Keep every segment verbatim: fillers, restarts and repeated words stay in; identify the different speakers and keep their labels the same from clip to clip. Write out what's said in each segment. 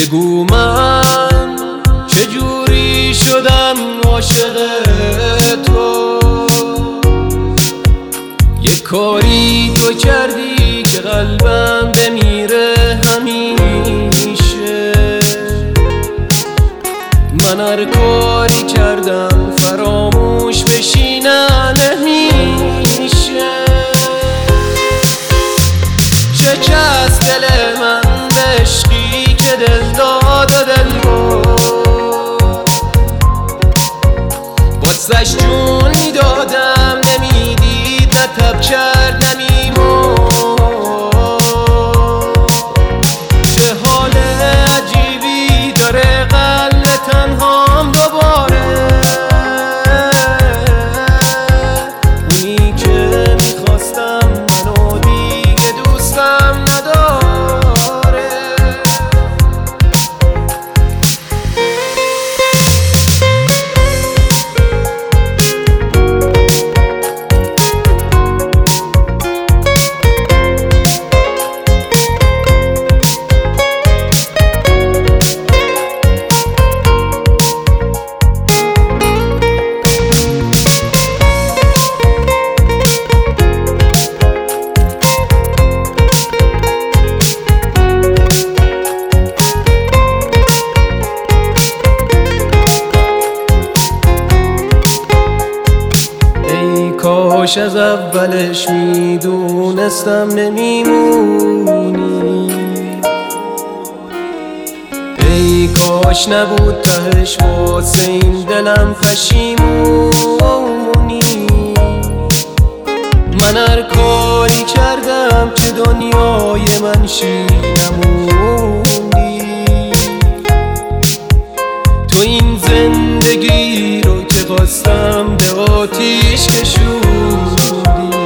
Speaker 1: بگو من چجوری شدم عاشق تو. یه کاری تو کردی که قلبم بمیره همیشه. من هر کاری کردم فراموش بشینه نمیشه. شکست دل من به عشقی که دل داد و دل برد. واسش جون میدادم نمیدید، نه تب کرد نمیمرد. چه حال عجیبی داره قلب تنهام دوباره. اونی که میخواستم منو دیگه دوستم نداره. کاش از اولش میدونستم نمیمونی. ای کاش نبود تهش واسه این دلم پشیمونی. من هر کاری کردم که دنیای من شی نموندی. تو این زندگی رو که خواستم به آتیش کشوندی.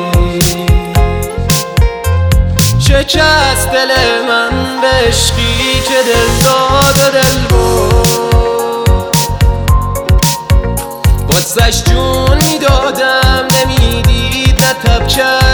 Speaker 1: شکست دل من به عشقی که دل داد و دل برد. واسش جون میدادم نمیدید، نه تب کرد